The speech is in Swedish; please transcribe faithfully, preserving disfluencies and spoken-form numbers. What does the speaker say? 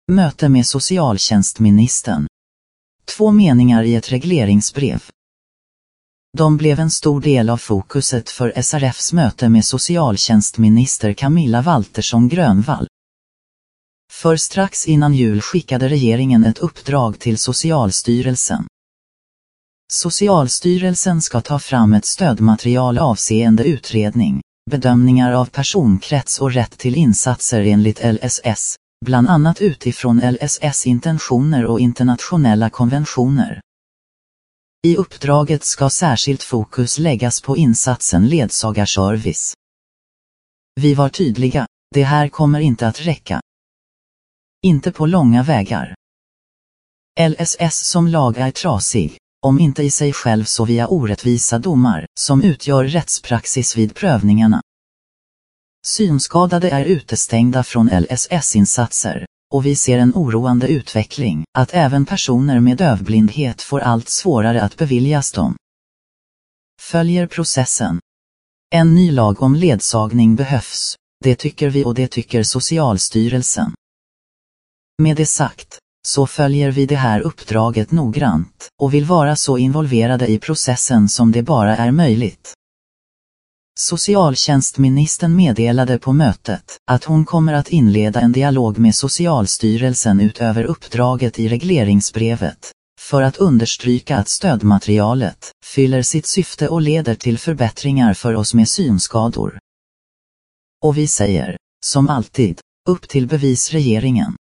Möte med socialtjänstministern. Två meningar i ett regleringsbrev. De blev en stor del av fokuset för S R F:s möte med socialtjänstminister Camilla Waltersson Grönvall. För strax innan jul skickade regeringen ett uppdrag till Socialstyrelsen. Socialstyrelsen ska ta fram ett stödmaterial avseende utredning, bedömningar av personkrets och rätt till insatser enligt L S S, bland annat utifrån L S S intentioner och internationella konventioner. I uppdraget ska särskilt fokus läggas på insatsen ledsagarservice. Vi var tydliga, det här kommer inte att räcka. Inte på långa vägar. L S S som lag är trasig, om inte i sig själv så via orättvisa domar, som utgör rättspraxis vid prövningarna. Synskadade är utestängda från L S S-insatser, och vi ser en oroande utveckling, att även personer med dövblindhet får allt svårare att beviljas dem. Följer processen. En ny lag om ledsagning behövs, det tycker vi och det tycker Socialstyrelsen. Med det sagt, så följer vi det här uppdraget noggrant, och vill vara så involverade i processen som det bara är möjligt. Socialtjänstministern meddelade på mötet att hon kommer att inleda en dialog med Socialstyrelsen utöver uppdraget i regleringsbrevet, för att understryka att stödmaterialet fyller sitt syfte och leder till förbättringar för oss med synskador. Och vi säger, som alltid, upp till bevis regeringen.